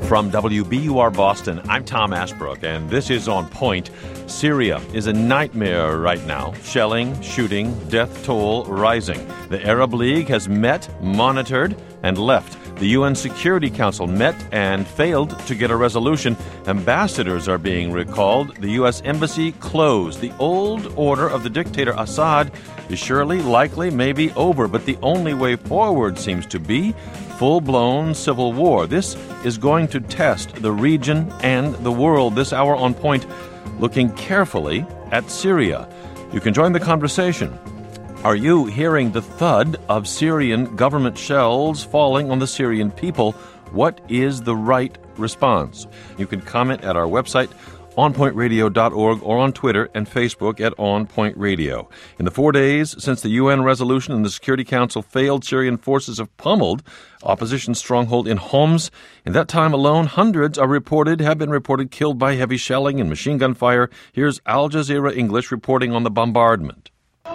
From WBUR Boston, I'm Tom Ashbrook, and this is On Point. Syria is a nightmare right now. Shelling, shooting, death toll rising. The Arab League has met, monitored, and left. The UN Security Council met and failed to get a resolution. Ambassadors are being recalled. The U.S. Embassy closed. The old order of the dictator Assad is surely, likely, maybe over, but the only way forward seems to be full-blown civil war. This is going to test the region and the world. This hour On Point, looking carefully at Syria. You can join the conversation. Are you hearing the thud of Syrian government shells falling on the Syrian people? What is the right response? You can comment at our website, onpointradio.org, or on Twitter and Facebook at onpointradio. In the 4 days since the UN resolution and the Security Council failed, Syrian forces have pummeled opposition stronghold in Homs. In that time alone, hundreds have been reported killed by heavy shelling and machine gun fire. Here's Al Jazeera English reporting on the bombardment.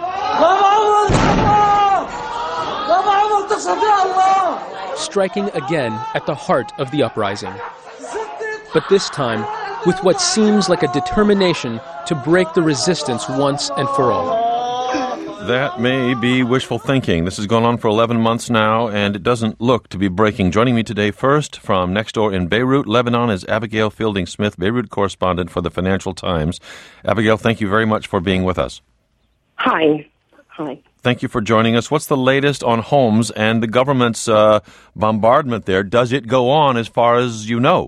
Striking again at the heart of the uprising. But this time, with what seems like a determination to break the resistance once and for all. That may be wishful thinking. This has gone on for 11 months now, and it doesn't look to be breaking. Joining me today first from next door in Beirut, Lebanon, is Abigail Fielding-Smith, Beirut correspondent for the Financial Times. Abigail, thank you very much for being with us. Hi. Thank you for joining us. What's the latest on Homs and the government's bombardment there? Does it go on as far as you know?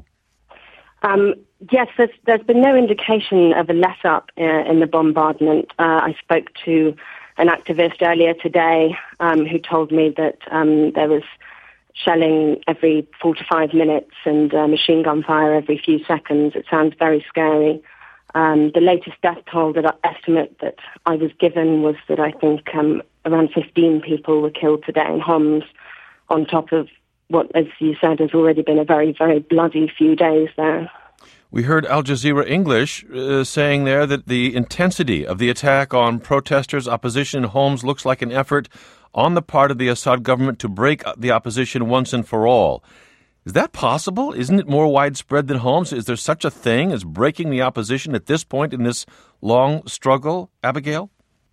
Yes, there's been no indication of a let-up in the bombardment. I spoke to an activist earlier today who told me that there was shelling every 4 to 5 minutes and machine gun fire every few seconds. It sounds very scary. The latest death toll estimate that I was given was that I think around 15 people were killed today in Homs, on top of what, as you said, has already been a very, very bloody few days there. We heard Al Jazeera English saying there that the intensity of the attack on protesters, opposition in Homs looks like an effort on the part of the Assad government to break the opposition once and for all. Is that possible? Isn't it more widespread than Homs? Is there such a thing as breaking the opposition at this point in this long struggle, Abigail?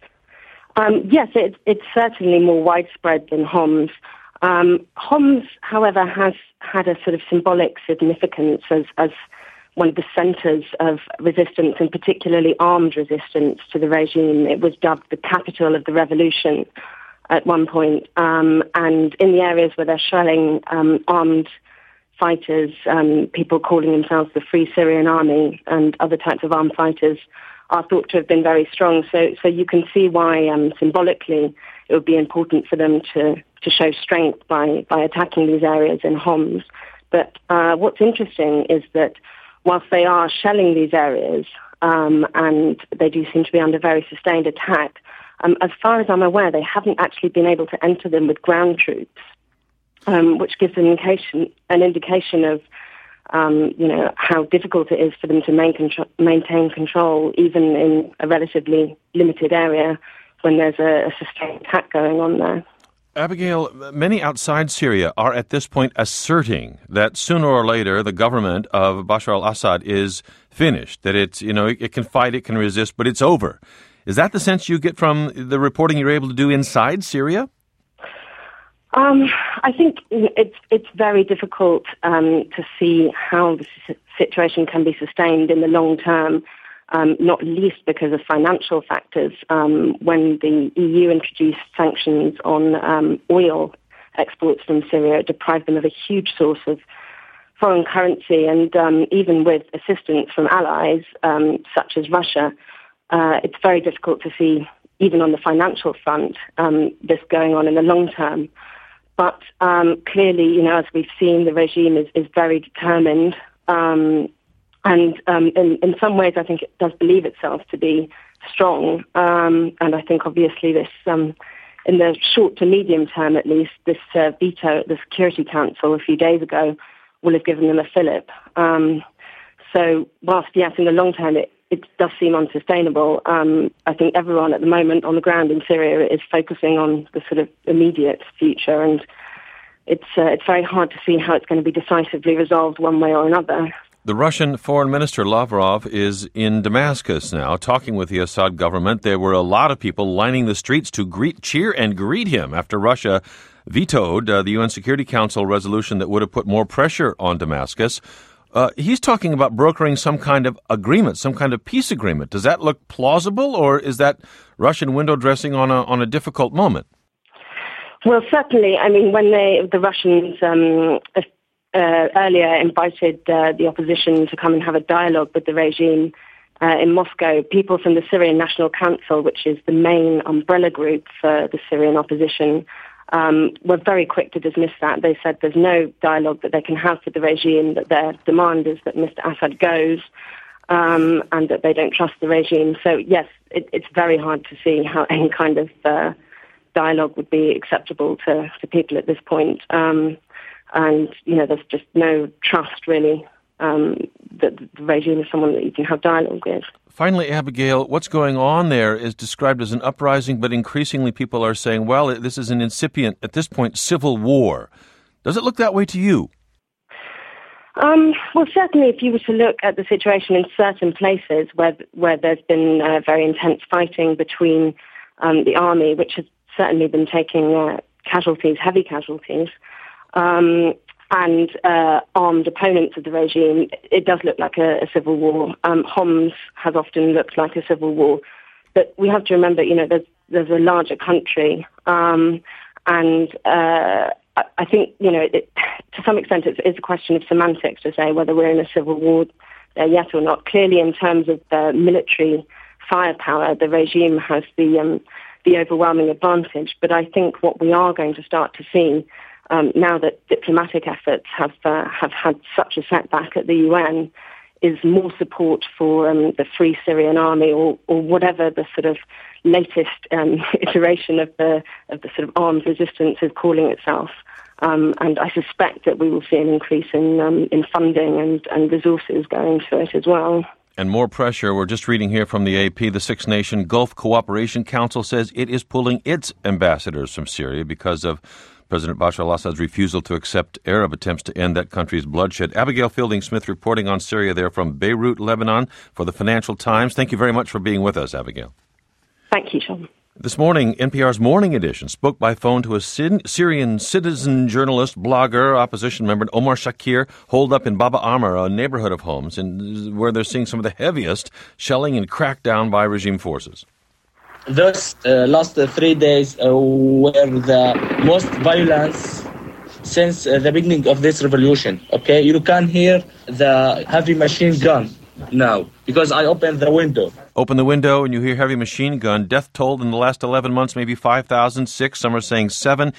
Yes, it's certainly more widespread than Homs. Homs, however, has had a sort of symbolic significance as one of the centres of resistance, and particularly armed resistance to the regime. It was dubbed the capital of the revolution at one point. And in the areas where they're shelling, armed fighters, people calling themselves the Free Syrian Army and other types of armed fighters are thought to have been very strong. So you can see why symbolically it would be important for them to show strength by attacking these areas in Homs. But what's interesting is that whilst they are shelling these areas and they do seem to be under very sustained attack, as far as I'm aware, they haven't actually been able to enter them with ground troops, which gives an indication of how difficult it is for them to maintain control, even in a relatively limited area when there's a sustained attack going on there. Abigail, many outside Syria are at this point asserting that sooner or later the government of Bashar al-Assad is finished, that it can fight, it can resist, but it's over. Is that the sense you get from the reporting you're able to do inside Syria? I think it's very difficult to see how the situation can be sustained in the long term, not least because of financial factors. When the EU introduced sanctions on oil exports from Syria, it deprived them of a huge source of foreign currency, and even with assistance from allies such as Russia, it's very difficult to see, even on the financial front, this going on in the long term. But clearly, as we've seen, the regime is very determined. And in some ways, I think it does believe itself to be strong. And I think, obviously, this, in the short to medium term at least, this veto at the Security Council a few days ago will have given them a fillip. So whilst, yes, in the long term, it does seem unsustainable, I think everyone at the moment on the ground in Syria is focusing on the sort of immediate future. And it's very hard to see how it's going to be decisively resolved one way or another. The Russian Foreign Minister Lavrov is in Damascus now, talking with the Assad government. There were a lot of people lining the streets to cheer and greet him after Russia vetoed the UN Security Council resolution that would have put more pressure on Damascus. He's talking about brokering some kind of agreement, some kind of peace agreement. Does that look plausible, or is that Russian window dressing on a difficult moment? Well, certainly. I mean, when the Russians earlier invited the opposition to come and have a dialogue with the regime in Moscow, people from the Syrian National Council, which is the main umbrella group for the Syrian opposition, were very quick to dismiss that. They said there's no dialogue that they can have with the regime, that their demand is that Mr. Assad goes, and that they don't trust the regime. So, yes, it's very hard to see how any kind of dialogue would be acceptable to people at this point. And, there's just no trust, really, that the regime is someone that you can have dialogue with. Finally, Abigail, what's going on there is described as an uprising, but increasingly people are saying, well, this is an incipient, at this point, civil war. Does it look that way to you? Well, certainly if you were to look at the situation in certain places where there's been very intense fighting between the army, which has certainly been taking heavy casualties, and armed opponents of the regime, it does look like a civil war. Homs has often looked like a civil war. But we have to remember, there's a larger country. And I think, to some extent, it's a question of semantics to say whether we're in a civil war there yet or not. Clearly, in terms of the military firepower, the regime has the overwhelming advantage. But I think what we are going to start to see now that diplomatic efforts have had such a setback at the UN is more support for the Free Syrian Army or whatever the sort of latest iteration of the sort of armed resistance is calling itself. And I suspect that we will see an increase in funding and resources going to it as well. And more pressure. We're just reading here from the AP. The Six Nation Gulf Cooperation Council says it is pulling its ambassadors from Syria because of President Bashar al-Assad's refusal to accept Arab attempts to end that country's bloodshed. Abigail Fielding-Smith reporting on Syria there from Beirut, Lebanon, for the Financial Times. Thank you very much for being with us, Abigail. Thank you, Sean. This morning, NPR's Morning Edition spoke by phone to a Syrian citizen journalist, blogger, opposition member, Omar Shakir, holed up in Baba Amr, a neighborhood of homes, where they're seeing some of the heaviest shelling and crackdown by regime forces. Those last 3 days were the most violence since the beginning of this revolution. Okay, you can hear the heavy machine gun now because I opened the window. Open the window and you hear heavy machine gun. Death toll in the last 11 months, maybe 5,000, 6, some are saying 7.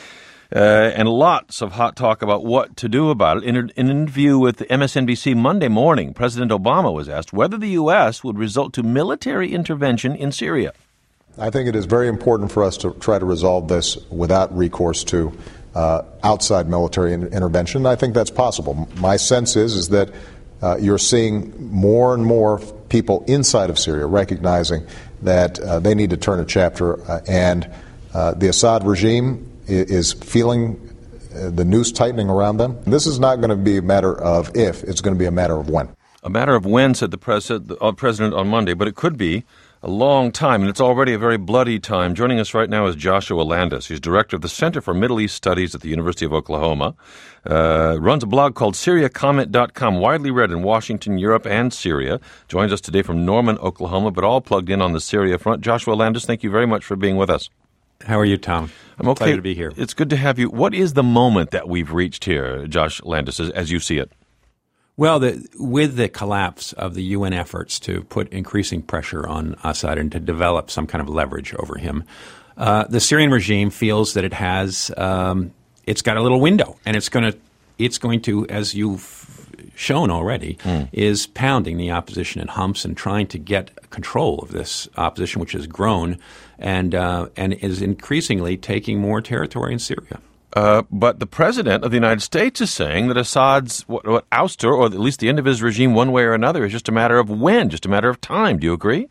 And lots of hot talk about what to do about it. In an interview with MSNBC Monday morning, President Obama was asked whether the U.S. would resort to military intervention in Syria. I think it is very important for us to try to resolve this without recourse to outside military intervention. I think that's possible. My sense is that you're seeing more and more people inside of Syria recognizing that they need to turn a chapter, and the Assad regime is feeling the noose tightening around them. This is not going to be a matter of if, it's going to be a matter of when. A matter of when, said the president on Monday, but it could be a long time, and it's already a very bloody time. Joining us right now is Joshua Landis. He's director of the Center for Middle East Studies at the University of Oklahoma. Runs a blog called SyriaComment.com, widely read in Washington, Europe, and Syria. Joins us today from Norman, Oklahoma, but all plugged in on the Syria front. Joshua Landis, thank you very much for being with us. How are you, Tom? I'm okay. Pleasure to be here. It's good to have you. What is the moment that we've reached here, Josh Landis, as you see it? Well, with the collapse of the UN efforts to put increasing pressure on Assad and to develop some kind of leverage over him, the Syrian regime feels that it has it's got a little window, and it's going to, as you've shown already, is pounding the opposition in humps and trying to get control of this opposition, which has grown and is increasingly taking more territory in Syria. But the president of the United States is saying that Assad's ouster, or at least the end of his regime one way or another, is just a matter of when, just a matter of time. Do you agree?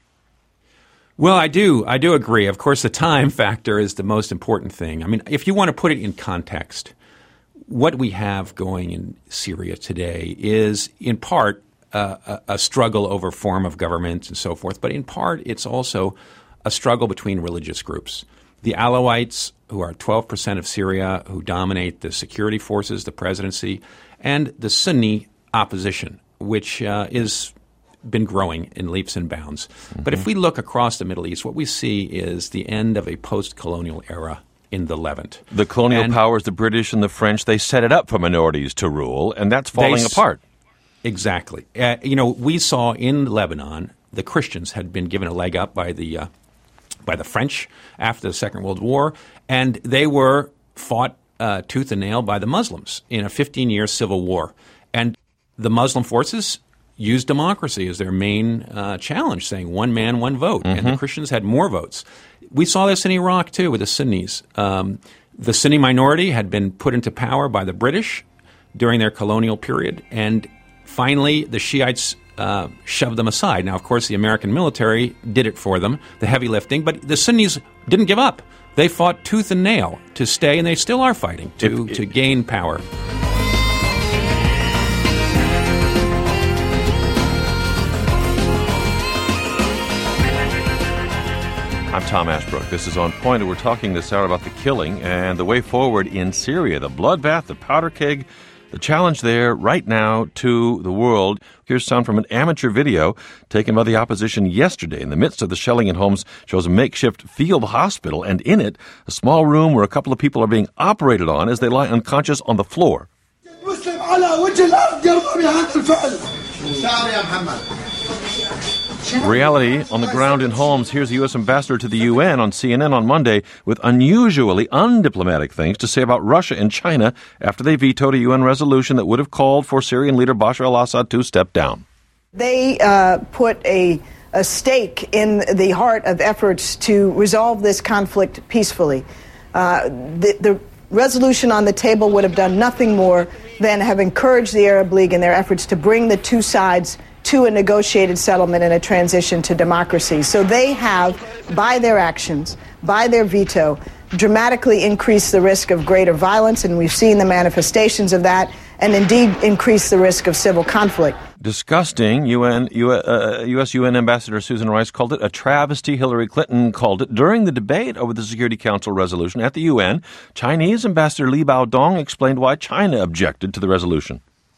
Well, I do agree. Of course, the time factor is the most important thing. I mean, if you want to put it in context, what we have going in Syria today is, in part, a struggle over form of government and so forth, but in part it's also a struggle between religious groups. The Alawites, who are 12% of Syria, who dominate the security forces, the presidency, and the Sunni opposition, which is been growing in leaps and bounds. Mm-hmm. But if we look across the Middle East, what we see is the end of a post-colonial era in the Levant. The colonial powers, the British and the French, they set it up for minorities to rule, and that's falling apart. Exactly. We saw in Lebanon the Christians had been given a leg up by the French after the Second World War, and they were fought tooth and nail by the Muslims in a 15-year civil war. And the Muslim forces used democracy as their main challenge, saying one man, one vote. Mm-hmm. And the Christians had more votes. We saw this in Iraq, too, with the Sunnis. The Sunni minority had been put into power by the British during their colonial period, and finally the Shiites shoved them aside. Now, of course, the American military did it for them, the heavy lifting, but the Sunnis didn't give up. They fought tooth and nail to stay, and they still are fighting to gain power. I'm Tom Ashbrook. This is On Point, and we're talking this hour about the killing and the way forward in Syria, the bloodbath, the powder keg, the challenge there right now to the world. Here's sound from an amateur video taken by the opposition yesterday. In the midst of the shelling in Homs, shows a makeshift field hospital, and in it, a small room where a couple of people are being operated on as they lie unconscious on the floor. Reality on the ground in Homs. Here's the U.S. ambassador to the UN on CNN on Monday with unusually undiplomatic things to say about Russia and China after they vetoed a UN resolution that would have called for Syrian leader Bashar al-Assad to step down. They put a stake in the heart of efforts to resolve this conflict peacefully. The resolution on the table would have done nothing more than have encouraged the Arab League in their efforts to bring the two sides to a negotiated settlement and a transition to democracy. So they have, by their actions, by their veto, dramatically increased the risk of greater violence, and we've seen the manifestations of that, and indeed increased the risk of civil conflict. Disgusting. U.S. UN Ambassador Susan Rice called it a travesty. Hillary Clinton called it. During the debate over the Security Council resolution at the UN, Chinese Ambassador Li Baodong explained why China objected to the resolution.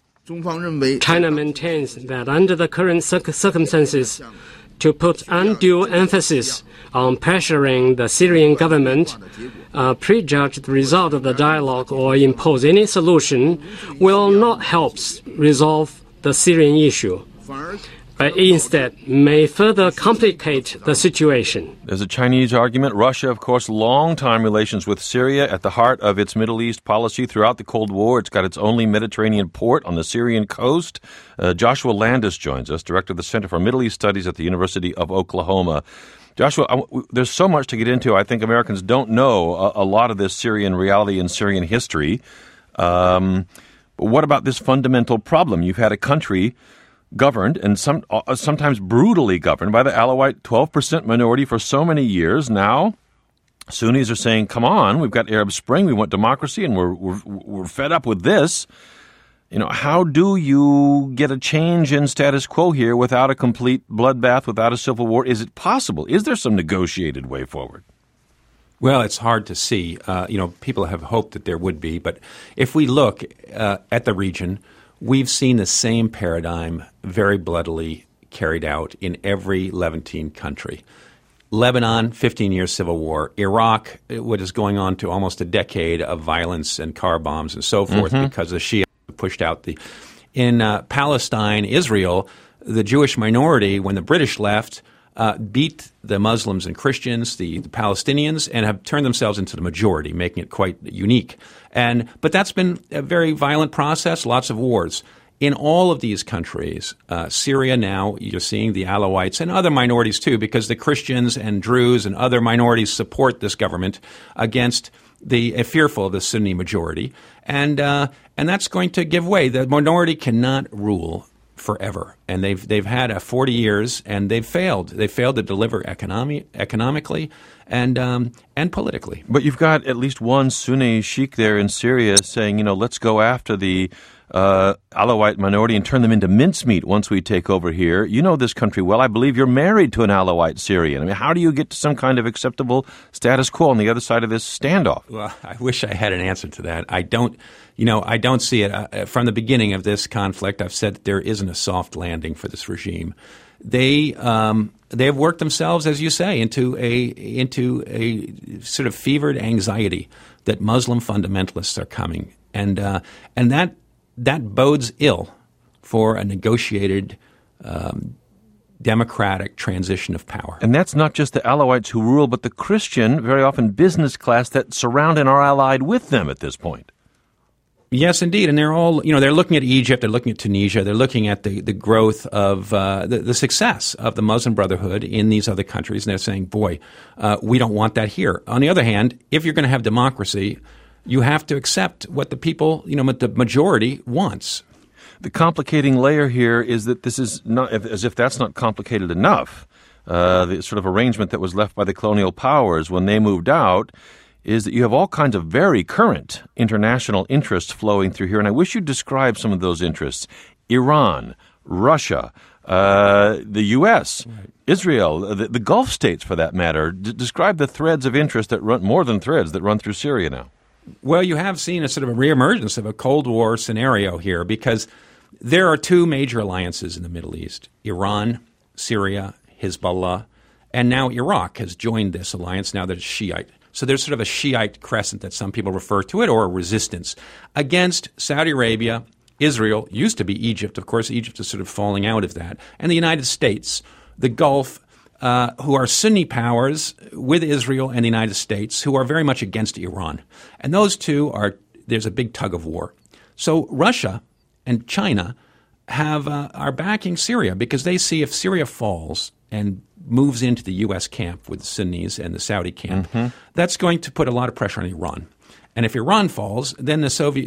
China maintains that under the current circumstances, to put undue emphasis on pressuring the Syrian government, prejudge the result of the dialogue, or impose any solution will not help resolve the Syrian issue, but instead may further complicate the situation. There's a Chinese argument. Russia, of course, long-time relations with Syria at the heart of its Middle East policy throughout the Cold War. It's got its only Mediterranean port on the Syrian coast. Joshua Landis joins us, director of the Center for Middle East Studies at the University of Oklahoma. Joshua, there's so much to get into. I think Americans don't know a lot of this Syrian reality and Syrian history. But what about this fundamental problem? You've had a country governed and sometimes brutally governed by the Alawite 12% minority for so many years. Now, Sunnis are saying, come on, we've got Arab Spring, we want democracy, and we're fed up with this. How do you get a change in status quo here without a complete bloodbath, without a civil war? Is it possible? Is there some negotiated way forward? Well, it's hard to see. People have hoped that there would be. But if we look at the region, we've seen the same paradigm very bloodily carried out in every Levantine country. Lebanon, 15-year civil war. Iraq, what is going on to almost a decade of violence and car bombs and so forth because the Shia pushed out In Palestine, Israel, the Jewish minority, when the British left, beat the Muslims and Christians, the Palestinians, and have turned themselves into the majority, making it quite unique. But that's been a very violent process, lots of wars. In all of these countries, Syria now, you're seeing the Alawites and other minorities too, because the Christians and Druze and other minorities support this government against fearful of the Sunni majority. And that's going to give way. The minority cannot rule forever. And they've had 40 years, and they've failed. They failed to deliver economically, and politically. But you've got at least one Sunni sheikh there in Syria saying, let's go after the Alawite minority and turn them into mincemeat once we take over here. You know this country well. I believe you're married to an Alawite Syrian. I mean, how do you get to some kind of acceptable status quo on the other side of this standoff? Well, I wish I had an answer to that. I don't see it. From the beginning of this conflict, I've said that there isn't a soft landing for this regime. They have worked themselves, as you say, into a sort of fevered anxiety that Muslim fundamentalists are coming, and that bodes ill for a negotiated democratic transition of power. And that's not just the Alawites who rule, but the Christian, very often business class that surround and are allied with them at this point. Yes, indeed. And they're all, they're looking at Egypt, they're looking at Tunisia, they're looking at the growth of the success of the Muslim Brotherhood in these other countries. And they're saying, boy, we don't want that here. On the other hand, if you're going to have democracy, you have to accept what the people, what the majority wants. The complicating layer here is that this is not, as if that's not complicated enough, the sort of arrangement that was left by the colonial powers when they moved out, is that you have all kinds of very current international interests flowing through here. And I wish you'd describe some of those interests. Iran, Russia, the U.S., right. Israel, the Gulf states for that matter. Describe the threads of interest that run, more than threads, that run through Syria now. Well, you have seen a sort of a reemergence of a Cold War scenario here because there are two major alliances in the Middle East, Iran, Syria, Hezbollah, and now Iraq has joined this alliance now that it's Shiite. So there's sort of a Shiite crescent that some people refer to it, or a resistance against Saudi Arabia. Israel used to be Egypt. Of course, Egypt is sort of falling out of that. And the United States, the Gulf, who are Sunni powers with Israel and the United States, who are very much against Iran. And those two there's a big tug of war. So Russia and China are backing Syria because they see if Syria falls and moves into the U.S. camp with the Sunnis and the Saudi camp, that's going to put a lot of pressure on Iran. And if Iran falls, then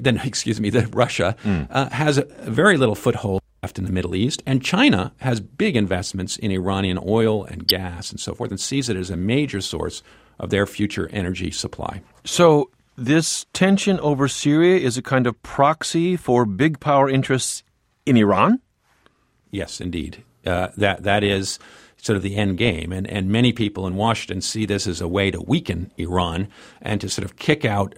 Russia has a very little foothold left in the Middle East, and China has big investments in Iranian oil and gas and so forth, and sees it as a major source of their future energy supply. So this tension over Syria is a kind of proxy for big power interests in Iran? Yes, indeed. That is sort of the end game. And many people in Washington see this as a way to weaken Iran and to sort of kick out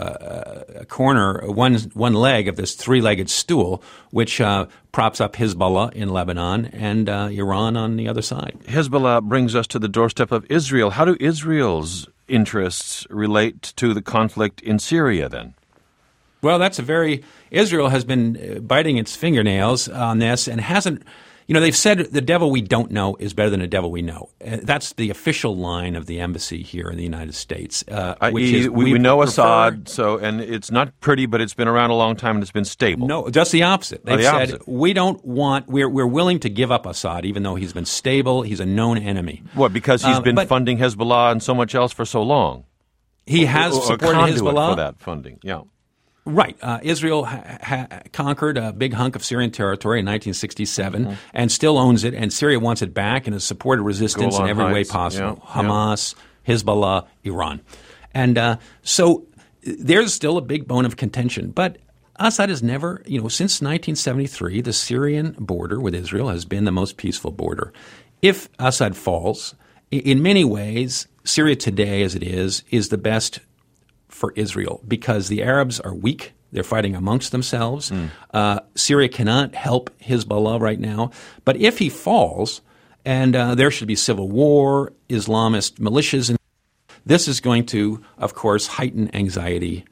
a corner, one leg of this three-legged stool, which props up Hezbollah in Lebanon and Iran on the other side. Hezbollah brings us to the doorstep of Israel. How do Israel's interests relate to the conflict in Syria then? Well, Israel has been biting its fingernails on this and hasn't. They've said the devil we don't know is better than the devil we know. That's the official line of the embassy here in the United States. Which is we know Assad, and it's not pretty, but it's been around a long time and it's been stable. No, just the opposite. They've said we don't want. We're willing to give up Assad, even though he's been stable. He's a known enemy. What? Because he's been funding Hezbollah and so much else for so long. He has supported Hezbollah for that funding. Yeah. Right. Israel conquered a big hunk of Syrian territory in 1967 and still owns it, and Syria wants it back and has supported resistance in every way possible. Yeah. Hamas, Hezbollah, Iran. And so there's still a big bone of contention. But Assad has never, since 1973, the Syrian border with Israel has been the most peaceful border. If Assad falls, in many ways, Syria today as it is the best for Israel because the Arabs are weak. They're fighting amongst themselves. Syria cannot help Hezbollah right now. But if he falls and there should be civil war, Islamist militias, and this is going to, of course, heighten anxiety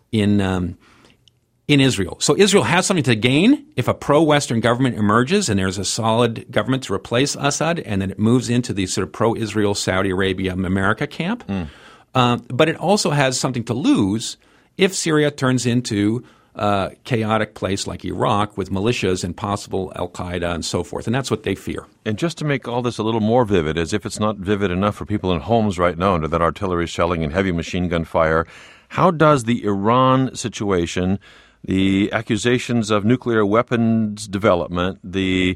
in Israel. So Israel has something to gain if a pro-Western government emerges and there's a solid government to replace Assad and then it moves into the sort of pro-Israel, Saudi Arabia, America camp. But it also has something to lose if Syria turns into a chaotic place like Iraq with militias and possible al-Qaeda and so forth. And that's what they fear. And just to make all this a little more vivid, as if it's not vivid enough for people in homes right now under that artillery shelling and heavy machine gun fire, how does the Iran situation, the accusations of nuclear weapons development, the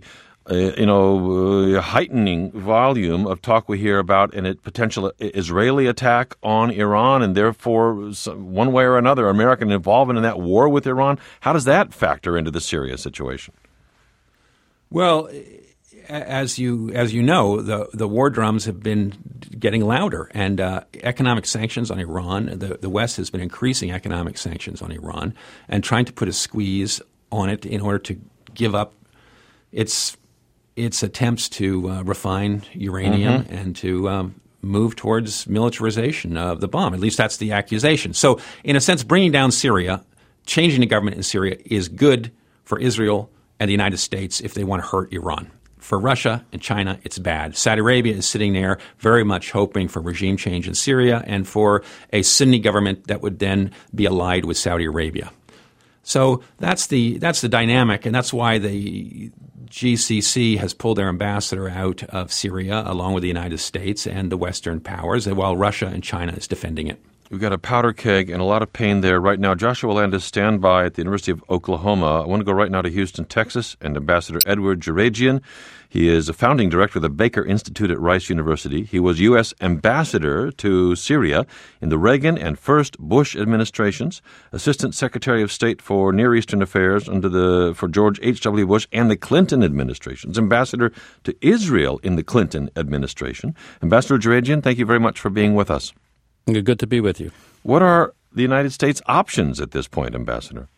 heightening volume of talk we hear about a potential Israeli attack on Iran, and therefore, one way or another, American involvement in that war with Iran. How does that factor into the Syria situation? Well, as you know, the war drums have been getting louder, and economic sanctions on Iran. The West has been increasing economic sanctions on Iran and trying to put a squeeze on it in order to give up its attempts to refine uranium and to move towards militarization of the bomb. At least that's the accusation. So, in a sense, bringing down Syria, changing the government in Syria is good for Israel and the United States if they want to hurt Iran. For Russia and China, it's bad. Saudi Arabia is sitting there very much hoping for regime change in Syria and for a Sunni government that would then be allied with Saudi Arabia. So that's the dynamic, and that's why the GCC has pulled their ambassador out of Syria along with the United States and the Western powers, while Russia and China is defending it. We've got a powder keg and a lot of pain there right now. Joshua Landis, standby at the University of Oklahoma. I want to go right now to Houston, Texas, and Ambassador Edward Jerejian. He is a founding director of the Baker Institute at Rice University. He was U.S. ambassador to Syria in the Reagan and first Bush administrations, Assistant Secretary of State for Near Eastern Affairs for George H.W. Bush and the Clinton administrations, ambassador to Israel in the Clinton administration. Ambassador Jerejian, thank you very much for being with us. Good to be with you. What are the United States' options at this point, Ambassador?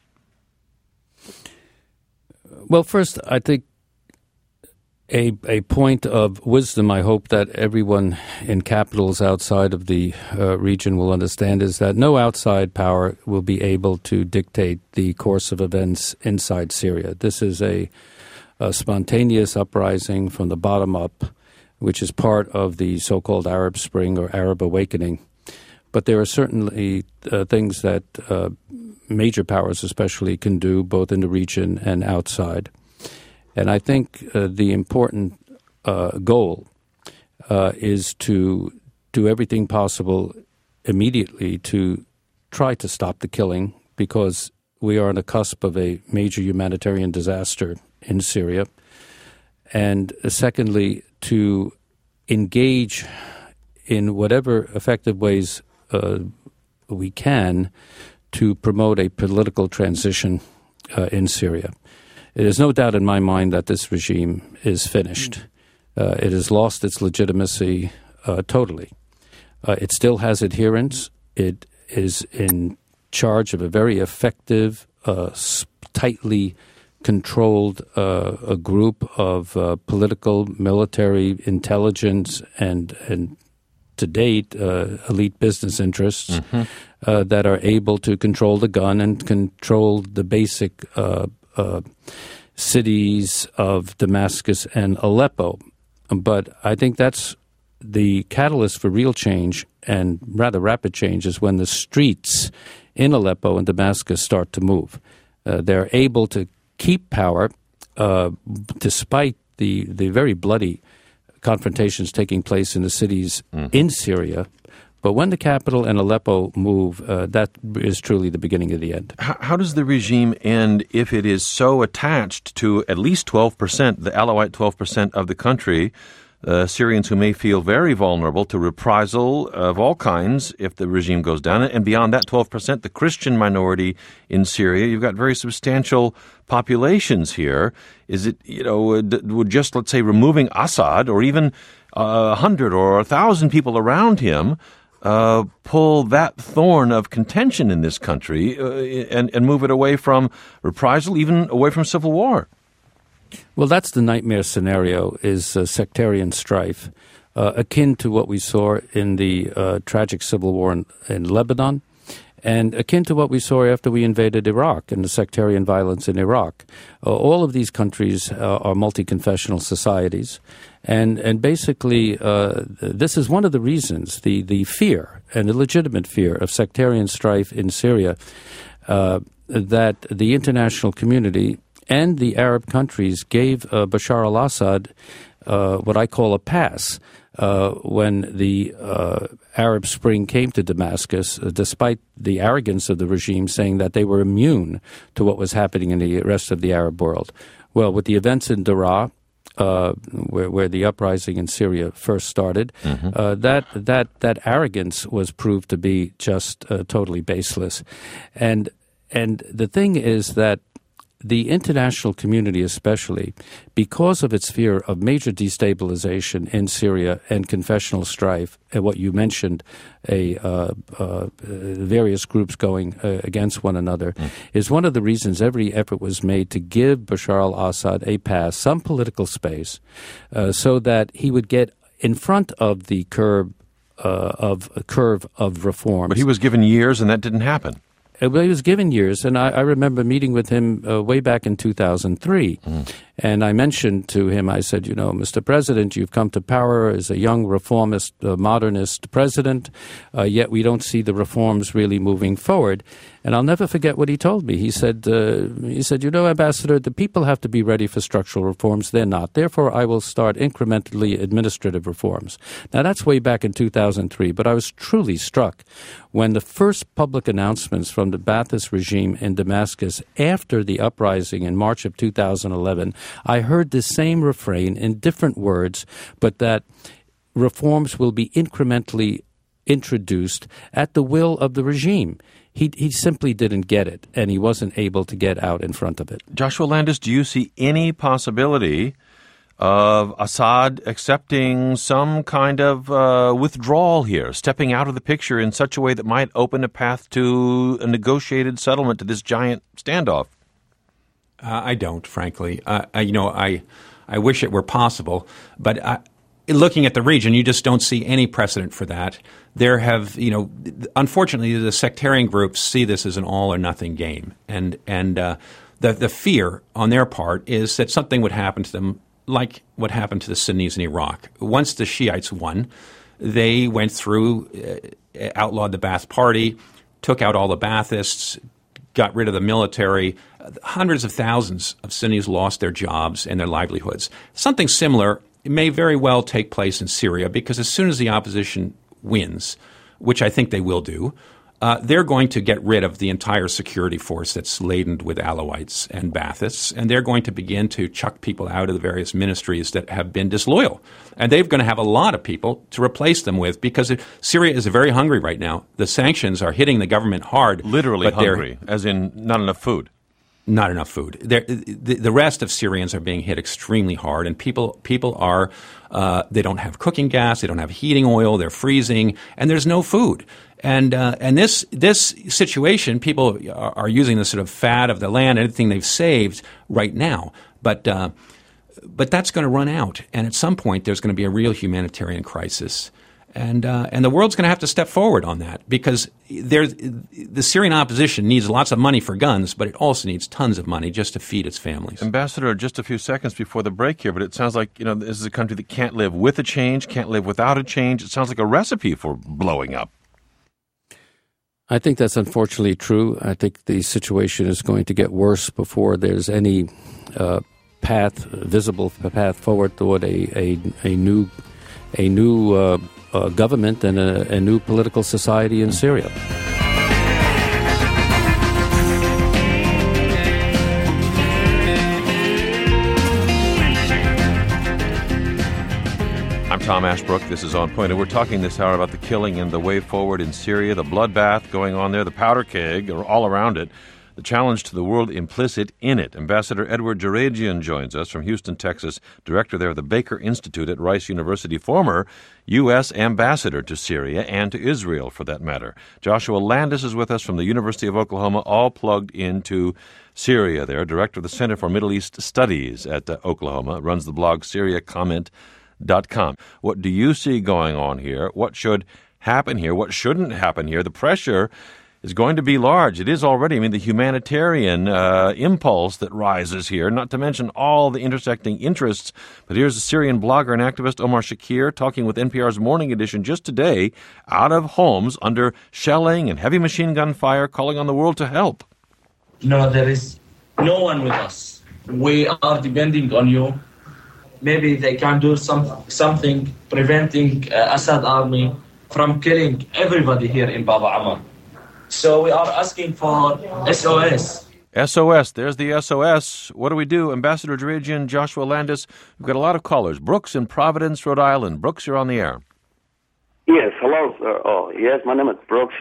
Well, first, I think a point of wisdom I hope that everyone in capitals outside of the region will understand is that no outside power will be able to dictate the course of events inside Syria. This is a spontaneous uprising from the bottom up, which is part of the so-called Arab Spring or Arab Awakening. But there are certainly things that major powers especially can do, both in the region and outside. And I think the important goal is to do everything possible immediately to try to stop the killing, because we are on the cusp of a major humanitarian disaster in Syria. And secondly, to engage in whatever effective ways we can to promote a political transition in Syria. It is no doubt in my mind that this regime is finished. It has lost its legitimacy totally. It still has adherents. It is in charge of a very effective, tightly controlled a group of political, military, intelligence, and to date, elite business interests that are able to control the gun and control the basic cities of Damascus and Aleppo. But I think that's the catalyst for real change, and rather rapid change, is when the streets in Aleppo and Damascus start to move. They're able to keep power despite the very bloody confrontations taking place in the cities in Syria. But when the capital and Aleppo move, that is truly the beginning of the end. How does the regime end if it is so attached to at least 12%, the Alawite 12% of the country, Syrians who may feel very vulnerable to reprisal of all kinds if the regime goes down? And beyond that 12%, the Christian minority in Syria, you've got very substantial populations here. Is it, would just, let's say, removing Assad or even 100 or 1,000 people around him pull that thorn of contention in this country and move it away from reprisal, even away from civil war? Well, that's the nightmare scenario, is sectarian strife, akin to what we saw in the tragic civil war in Lebanon, and akin to what we saw after we invaded Iraq and the sectarian violence in Iraq. All of these countries are multi-confessional societies, and basically this is one of the reasons, the fear, and the legitimate fear, of sectarian strife in Syria, that the international community and the Arab countries gave Bashar al-Assad what I call a pass when the Arab Spring came to Damascus, despite the arrogance of the regime saying that they were immune to what was happening in the rest of the Arab world. Well, with the events in Daraa, where the uprising in Syria first started, that arrogance was proved to be just totally baseless. And the thing is that the international community especially, because of its fear of major destabilization in Syria and confessional strife, and what you mentioned, various groups going against one another, is one of the reasons every effort was made to give Bashar al-Assad a pass, some political space, so that he would get in front of the curve of reforms. But he was given years and that didn't happen. Well, he was given years, and I remember meeting with him way back in 2003. And I mentioned to him, I said, Mr. President, you've come to power as a young reformist, modernist president, yet we don't see the reforms really moving forward. And I'll never forget what he told me. He said, Ambassador, the people have to be ready for structural reforms. They're not. Therefore, I will start incrementally administrative reforms. Now, that's way back in 2003, but I was truly struck when the first public announcements from the Ba'athist regime in Damascus after the uprising in March of 2011, I heard the same refrain in different words, but that reforms will be incrementally introduced at the will of the regime. He simply didn't get it, and he wasn't able to get out in front of it. Joshua Landis, do you see any possibility of Assad accepting some kind of withdrawal here, stepping out of the picture in such a way that might open a path to a negotiated settlement to this giant standoff? I don't, frankly. I wish it were possible, but looking at the region, you just don't see any precedent for that. There have, unfortunately, the sectarian groups see this as an all or nothing game, and the fear on their part is that something would happen to them, like what happened to the Sunnis in Iraq. Once the Shiites won, they went through, outlawed the Ba'ath Party, took out all the Ba'athists, got rid of the military. Hundreds of thousands of Sunnis lost their jobs and their livelihoods. Something similar may very well take place in Syria, because as soon as the opposition wins, which I think they will do, they're going to get rid of the entire security force that's laden with Alawites and Baathists, and they're going to begin to chuck people out of the various ministries that have been disloyal. And they're going to have a lot of people to replace them with, because Syria is very hungry right now. The sanctions are hitting the government hard. Literally hungry, as in not enough food. Not enough food. The rest of Syrians are being hit extremely hard, and people are they don't have cooking gas, they don't have heating oil, they're freezing, and there's no food. And this situation, people are using the sort of fat of the land, everything they've saved right now, but that's going to run out, and at some point there's going to be a real humanitarian crisis. And the world's going to have to step forward on that, because the Syrian opposition needs lots of money for guns, but it also needs tons of money just to feed its families. Ambassador, just a few seconds before the break here, but it sounds like this is a country that can't live with a change, can't live without a change. It sounds like a recipe for blowing up. I think that's unfortunately true. I think the situation is going to get worse before there's any visible path forward toward a new government and a new political society in Syria. I'm Tom Ashbrook. This is On Point, and we're talking this hour about the killing and the way forward in Syria, the bloodbath going on there, the powder keg all around it, the challenge to the world implicit in it. Ambassador Edward Jerejian joins us from Houston, Texas, director there of the Baker Institute at Rice University, former U.S. ambassador to Syria and to Israel, for that matter. Joshua Landis is with us from the University of Oklahoma, all plugged into Syria there, director of the Center for Middle East Studies at Oklahoma, runs the blog SyriaComment.com. What do you see going on here? What should happen here? What shouldn't happen here? The pressure is going to be large. It is already. The humanitarian impulse that rises here, not to mention all the intersecting interests. But here's a Syrian blogger and activist, Omar Shakir, talking with NPR's Morning Edition just today out of homes under shelling and heavy machine gun fire, calling on the world to help. No, there is no one with us. We are depending on you. Maybe they can do something preventing Assad army from killing everybody here in Baba Ammar. So we are asking for SOS. SOS. There's the SOS. What do we do? Ambassador Jurajian, Joshua Landis. We've got a lot of callers. Brooks in Providence, Rhode Island. Brooks, you're on the air. Yes, hello, sir. Yes, my name is Brooks.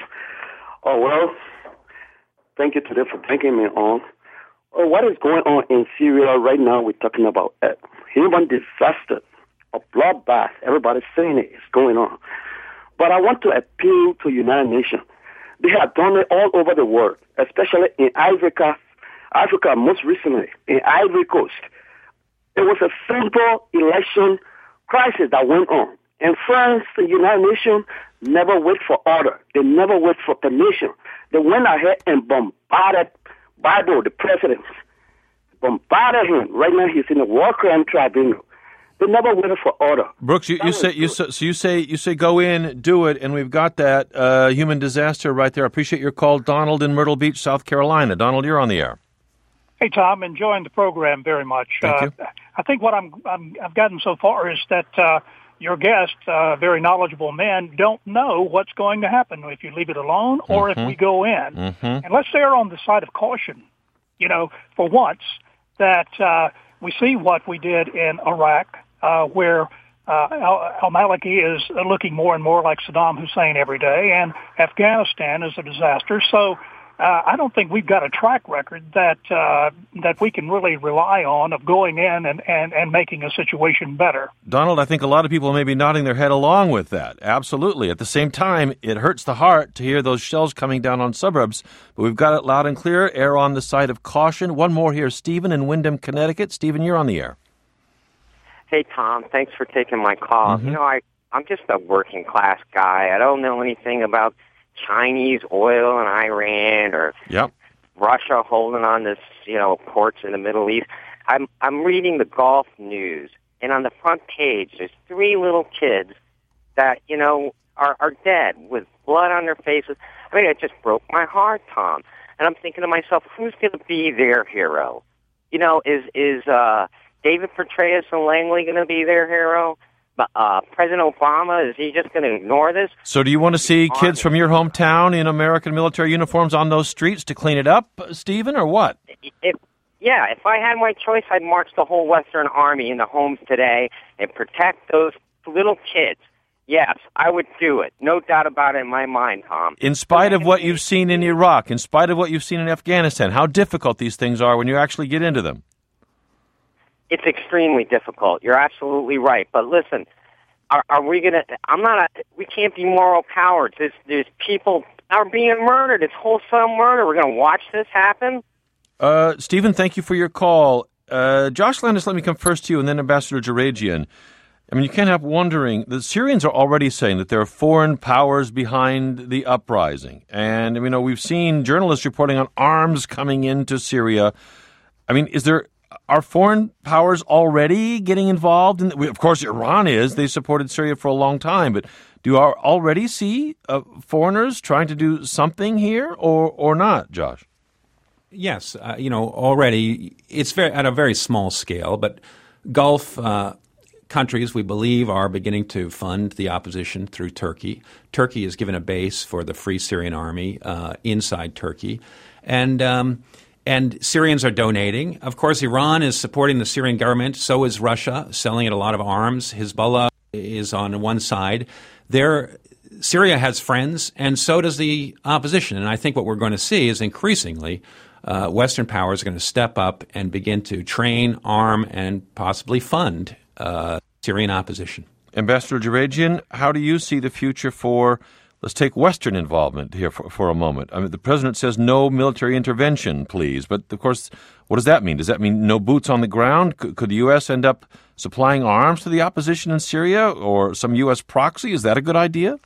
Thank you today for taking me on. What is going on in Syria right now? We're talking about human disaster, a bloodbath. Everybody's saying it is going on. But I want to appeal to United Nations. They have done it all over the world, especially in Africa, most recently, in Ivory Coast. It was a simple election crisis that went on. In France, the United Nations never wait for order. They never wait for permission. They went ahead and bombarded Bible, the president. Bombarded him. Right now he's in the war crime tribunal. They never waited for order. Brooks, you say go in, do it, and we've got that human disaster right there. I appreciate your call, Donald in Myrtle Beach, South Carolina. Donald, you're on the air. Hey Tom, enjoying the program very much. Thank you. I think what I've gotten so far is that your guests, very knowledgeable men, don't know what's going to happen if you leave it alone or if we go in. And let's say we're on the side of caution, for once, that we see what we did in Iraq, where al-Maliki is looking more and more like Saddam Hussein every day, and Afghanistan is a disaster. So I don't think we've got a track record that we can really rely on of going in and making a situation better. Donald, I think a lot of people may be nodding their head along with that. Absolutely. At the same time, it hurts the heart to hear those shells coming down on suburbs, but we've got it loud and clear. Err on the side of caution. One more here, Stephen in Windham, Connecticut. Stephen, you're on the air. Hey, Tom. Thanks for taking my call. I'm just a working class guy. I don't know anything about Chinese oil in Iran or Russia holding on this, ports in the Middle East. I'm reading the Gulf news, and on the front page, there's 3 little kids that, are dead with blood on their faces. I mean, it just broke my heart, Tom. And I'm thinking to myself, who's going to be their hero? Is David Petraeus and Langley going to be their hero? President Obama, is he just going to ignore this? So do you want to see kids from your hometown in American military uniforms on those streets to clean it up, Stephen, or what? If I had my choice, I'd march the whole Western Army into homes today and protect those little kids. Yes, I would do it. No doubt about it in my mind, Tom. In spite of what you've seen in Iraq, in spite of what you've seen in Afghanistan, how difficult these things are when you actually get into them. It's extremely difficult. You're absolutely right. But listen, are we going to... we can't be moral cowards. There's people are being murdered. It's wholesale murder. We're going to watch this happen? Stephen, thank you for your call. Josh Landis, let me come first to you, and then Ambassador Jurajian. I mean, you can't help wondering, the Syrians are already saying that there are foreign powers behind the uprising. And, we've seen journalists reporting on arms coming into Syria. I mean, are foreign powers already getting involved? Of course, Iran is. They supported Syria for a long time. But do you already see foreigners trying to do something here or not, Josh? Yes. Already it's at a very small scale. But Gulf countries, we believe, are beginning to fund the opposition through Turkey. Turkey has given a base for the Free Syrian Army inside Turkey. And Syrians are donating. Of course, Iran is supporting the Syrian government. So is Russia, selling it a lot of arms. Hezbollah is on one side. Syria has friends, and so does the opposition. And I think what we're going to see is increasingly Western powers are going to step up and begin to train, arm, and possibly fund Syrian opposition. Ambassador Jurajian, how do you see the future for... Let's take Western involvement here for a moment. I mean, the president says no military intervention, please. But, of course, what does that mean? Does that mean no boots on the ground? Could the U.S. end up supplying arms to the opposition in Syria or some U.S. proxy? Is that a good idea?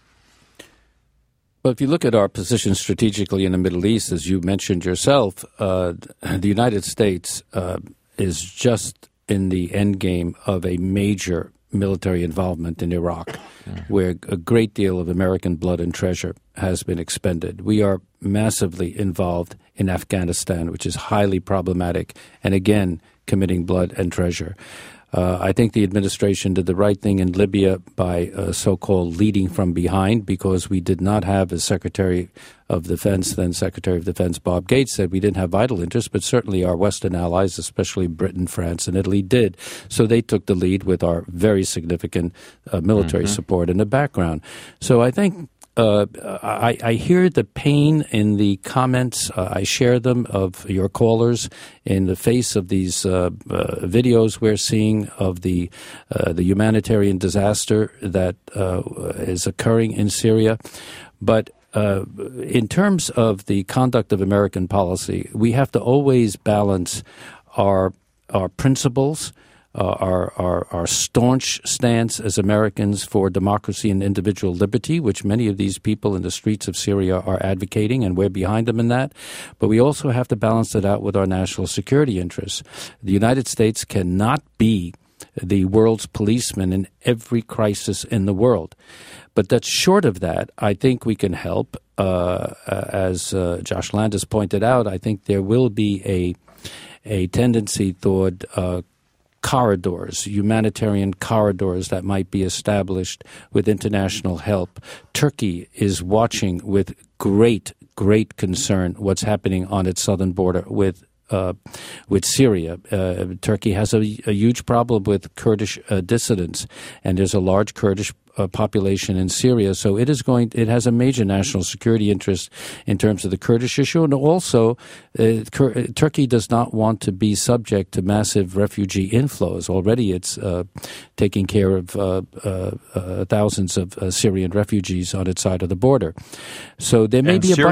Well, if you look at our position strategically in the Middle East, as you mentioned yourself, the United States is just in the end game of a major military involvement in Iraq, where a great deal of American blood and treasure has been expended. We are massively involved in Afghanistan, which is highly problematic, and again, committing blood and treasure. I think the administration did the right thing in Libya by so-called leading from behind, because we did not have, as Secretary of Defense, then Secretary of Defense Bob Gates said, we didn't have vital interests, but certainly our Western allies, especially Britain, France, and Italy, did. So they took the lead with our very significant military support in the background. So I think I hear the pain in the comments. I share them of your callers in the face of these videos we're seeing of the humanitarian disaster that is occurring in Syria. But in terms of the conduct of American policy, we have to always balance our principles, our staunch stance as Americans for democracy and individual liberty, which many of these people in the streets of Syria are advocating, and we're behind them in that. But we also have to balance it out with our national security interests. The United States cannot be the world's policeman in every crisis in the world. But that's short of that. I think we can help. As Josh Landis pointed out, I think there will be a tendency toward corridors, humanitarian corridors that might be established with international help. Turkey is watching with great concern what's happening on its southern border with Syria. Turkey has a huge problem with Kurdish dissidents, and there's a large Kurdish population in Syria. So it has a major national security interest in terms of the Kurdish issue, and also Turkey does not want to be subject to massive refugee inflows. Already, it's taking care of thousands of Syrian refugees on its side of the border. So there may be a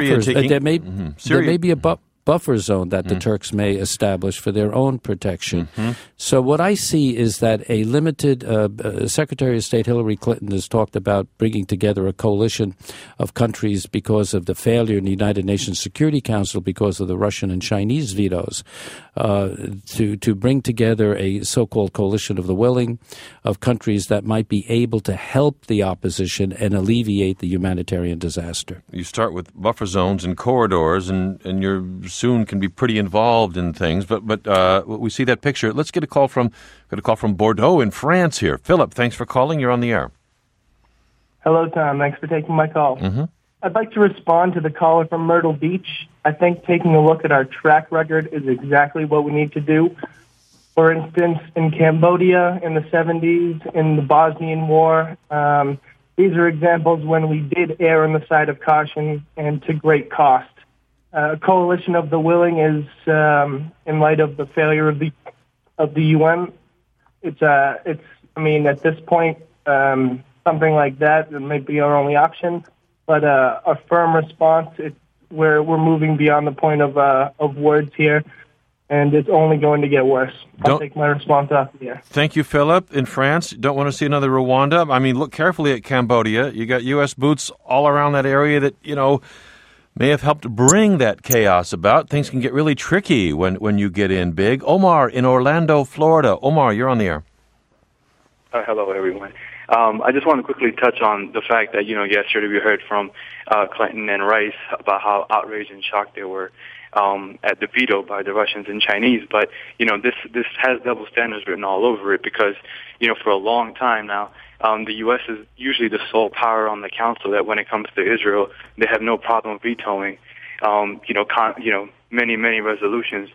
buffer zone that the Turks may establish for their own protection. So what I see is that a limited Secretary of State Hillary Clinton has talked about bringing together a coalition of countries because of the failure in the United Nations Security Council because of the Russian and Chinese vetoes, to bring together a so-called coalition of the willing of countries that might be able to help the opposition and alleviate the humanitarian disaster. You start with buffer zones and corridors, and you're soon can be pretty involved in things. But we see that picture. Let's get a call from Bordeaux in France here. Philip, thanks for calling. You're on the air. Hello, Tom. Thanks for taking my call. I'd like to respond to the caller from Myrtle Beach. I think taking a look at our track record is exactly what we need to do. For instance, in Cambodia in the 70s, in the Bosnian War, these are examples when we did err on the side of caution and to great cost. A coalition of the willing is, in light of the failure of the UN, at this point, something like that might be our only option. But a firm response, we're moving beyond the point of words here, and it's only going to get worse. I'll take my response off the air. Thank you, Philip. In France, don't want to see another Rwanda. I mean, look carefully at Cambodia. You got U.S. boots all around that area that, may have helped bring that chaos about. Things can get really tricky when you get in big. Omar in Orlando, Florida. Omar, you're on the air. Hello, everyone. I just want to quickly touch on the fact that, yesterday we heard from Clinton and Rice about how outraged and shocked they were at the veto by the Russians and Chinese. But, this has double standards written all over it because, for a long time now, the U.S. is usually the sole power on the council that when it comes to Israel, they have no problem vetoing, many resolutions,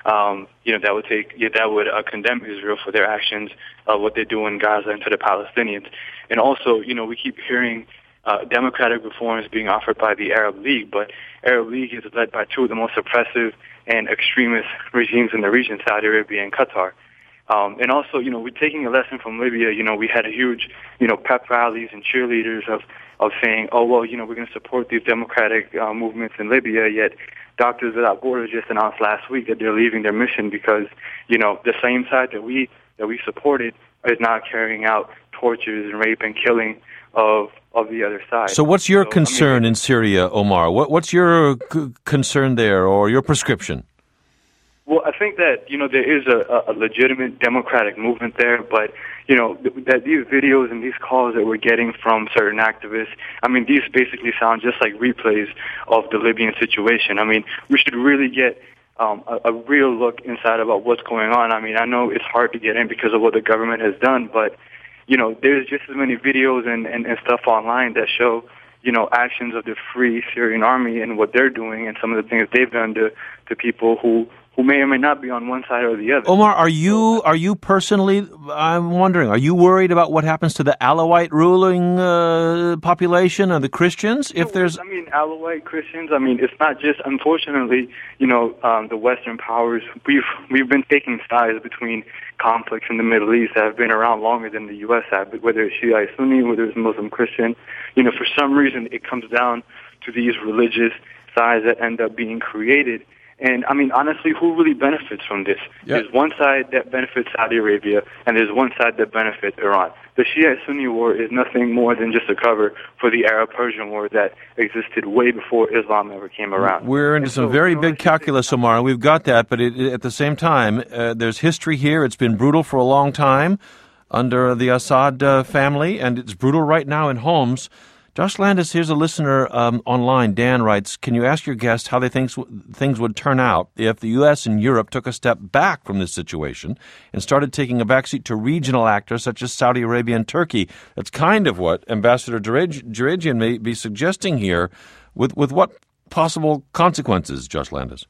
that would condemn Israel for their actions, what they do in Gaza and to the Palestinians. And also, we keep hearing democratic reforms being offered by the Arab League, but Arab League is led by two of the most oppressive and extremist regimes in the region, Saudi Arabia and Qatar. And also, we're taking a lesson from Libya. We had a huge, pep rallies and cheerleaders of saying, we're going to support these democratic movements in Libya, yet Doctors Without Borders just announced last week that they're leaving their mission because, the same side that we supported is now carrying out tortures and rape and killing of the other side. So what's your concern in Syria, Omar? What's your concern there or your prescription? Well, I think that, there is a legitimate democratic movement there, but, that these videos and these calls that we're getting from certain activists, these basically sound just like replays of the Libyan situation. We should really get a real look inside about what's going on. I mean, I know it's hard to get in because of what the government has done, but, there's just as many videos and stuff online that show, actions of the Free Syrian Army and what they're doing and some of the things they've done to people who may or may not be on one side or the other. Omar, are you personally, I'm wondering, are you worried about what happens to the Alawite ruling population or the Christians? Alawite Christians, it's not just, unfortunately, the Western powers, we've been taking sides between conflicts in the Middle East that have been around longer than the U.S. have, whether it's Shiite Sunni, whether it's Muslim Christian. For some reason, it comes down to these religious sides that end up being created. And, honestly, who really benefits from this? Yep. There's one side that benefits Saudi Arabia, and there's one side that benefits Iran. The Shiite-Sunni war is nothing more than just a cover for the Arab-Persian war that existed way before Islam ever came around. We're into some very big calculus, Omar, and we've got that, but at the same time, there's history here. It's been brutal for a long time under the Assad family, and it's brutal right now in Homs. Josh Landis, here's a listener online. Dan writes, can you ask your guest how they think things would turn out if the U.S. and Europe took a step back from this situation and started taking a backseat to regional actors such as Saudi Arabia and Turkey? That's kind of what Ambassador Jerigian may be suggesting here. With what possible consequences, Josh Landis?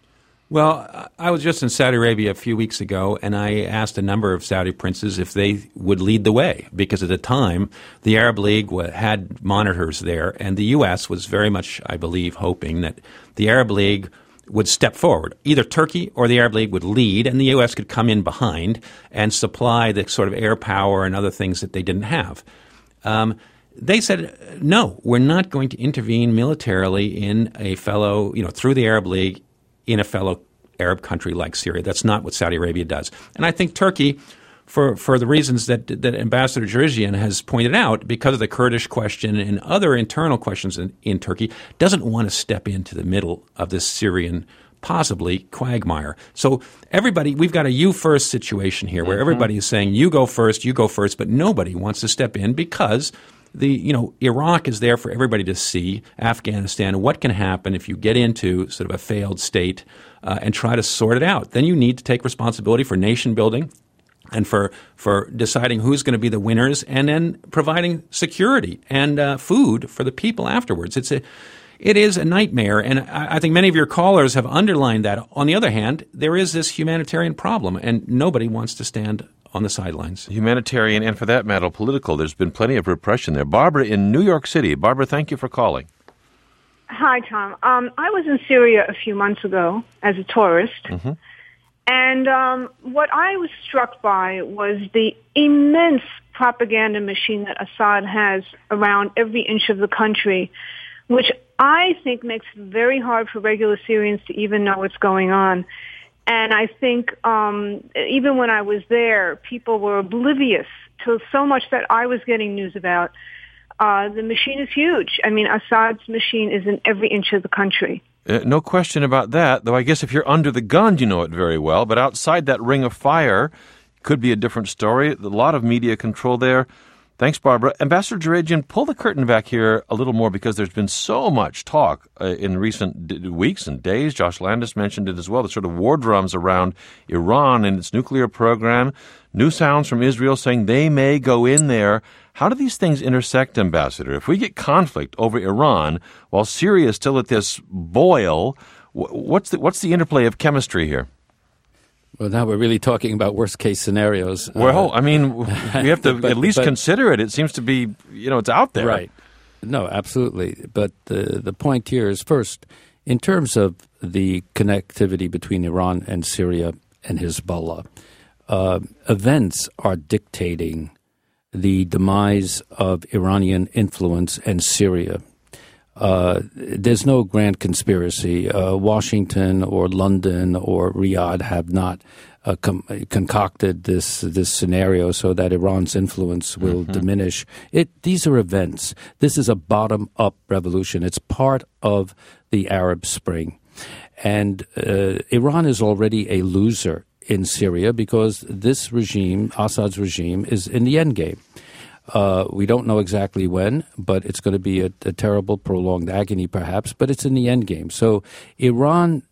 Well, I was just in Saudi Arabia a few weeks ago, and I asked a number of Saudi princes if they would lead the way, because at the time, the Arab League had monitors there, and the U.S. was very much, I believe, hoping that the Arab League would step forward. Either Turkey or the Arab League would lead, and the U.S. could come in behind and supply the sort of air power and other things that they didn't have. They said, no, we're not going to intervene militarily in a fellow, through the Arab League, in a fellow Arab country like Syria. That's not what Saudi Arabia does. And I think Turkey, for the reasons that Ambassador Jerigian has pointed out, because of the Kurdish question and other internal questions in Turkey, doesn't want to step into the middle of this Syrian, possibly, quagmire. So we've got a you first situation here where everybody is saying you go first, but nobody wants to step in because Iraq is there for everybody to see. Afghanistan, what can happen if you get into sort of a failed state and try to sort it out? Then you need to take responsibility for nation building and for deciding who's going to be the winners and then providing security and food for the people afterwards. It is a nightmare, and I think many of your callers have underlined that. On the other hand, there is this humanitarian problem, and nobody wants to stand on the sidelines. Humanitarian and, for that matter, political. There's been plenty of repression there. Barbara in New York City. Barbara, thank you for calling. Hi, Tom. I was in Syria a few months ago as a tourist, and what I was struck by was the immense propaganda machine that Assad has around every inch of the country, which I think makes it very hard for regular Syrians to even know what's going on. And I think even when I was there, people were oblivious to so much that I was getting news about. The machine is huge. Assad's machine is in every inch of the country. No question about that, though I guess if you're under the gun, you know it very well. But outside that ring of fire, could be a different story. A lot of media control there. Thanks, Barbara. Ambassador Jerigian, pull the curtain back here a little more because there's been so much talk in recent weeks and days. Josh Landis mentioned it as well, the sort of war drums around Iran and its nuclear program. New sounds from Israel saying they may go in there. How do these things intersect, Ambassador? If we get conflict over Iran while Syria is still at this boil, what's the interplay of chemistry here? Well, now we're really talking about worst-case scenarios. Well, we have to at least consider it. It seems to be, it's out there. Right. No, absolutely. But the point here is, first, in terms of the connectivity between Iran and Syria and Hezbollah, events are dictating the demise of Iranian influence in Syria. There's no grand conspiracy. Washington or London or Riyadh have not concocted this scenario so that Iran's influence will diminish. These are events. This is a bottom-up revolution. It's part of the Arab Spring. And Iran is already a loser in Syria because this regime, Assad's regime, is in the endgame. We don't know exactly when, but it's going to be a terrible, prolonged agony perhaps, but it's in the end game. So Iran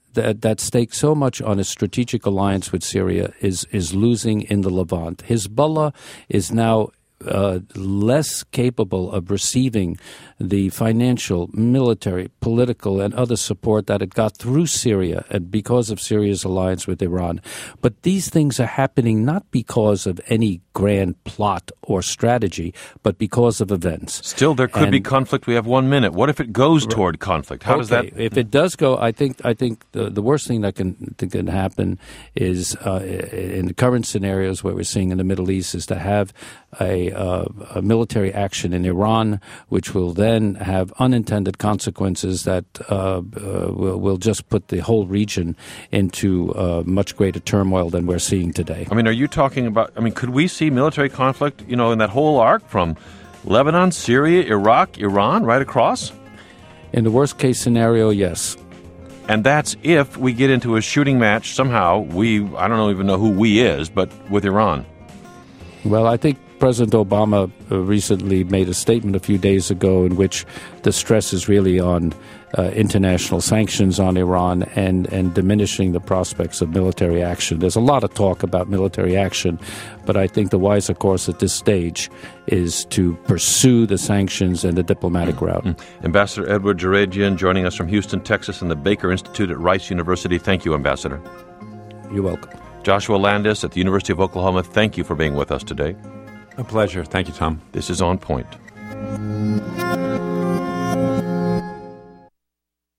that staked so much on a strategic alliance with Syria is losing in the Levant. Hezbollah is now less capable of receiving the financial, military, political, and other support that it got through Syria and because of Syria's alliance with Iran. But these things are happening not because of any grand plot or strategy, but because of events. Still, there could be conflict. We have 1 minute. What if it goes toward conflict? How does that? If it does go, I think the worst thing that can happen is in the current scenarios where we're seeing in the Middle East is to have a military action in Iran, which will then have unintended consequences that will just put the whole region into much greater turmoil than we're seeing today. I mean, are you talking about, could we see military conflict, in that whole arc from Lebanon, Syria, Iraq, Iran, right across? In the worst case scenario, yes. And that's if we get into a shooting match somehow, I don't even know who we is, but with Iran. Well, I think President Obama recently made a statement a few days ago in which the stress is really on international sanctions on Iran and diminishing the prospects of military action. There's a lot of talk about military action, but I think the wiser course at this stage is to pursue the sanctions and the diplomatic route. Ambassador Edward Jerejian joining us from Houston, Texas, and the Baker Institute at Rice University. Thank you, Ambassador. You're welcome. Joshua Landis at the University of Oklahoma, thank you for being with us today. A pleasure. Thank you, Tom. This is On Point.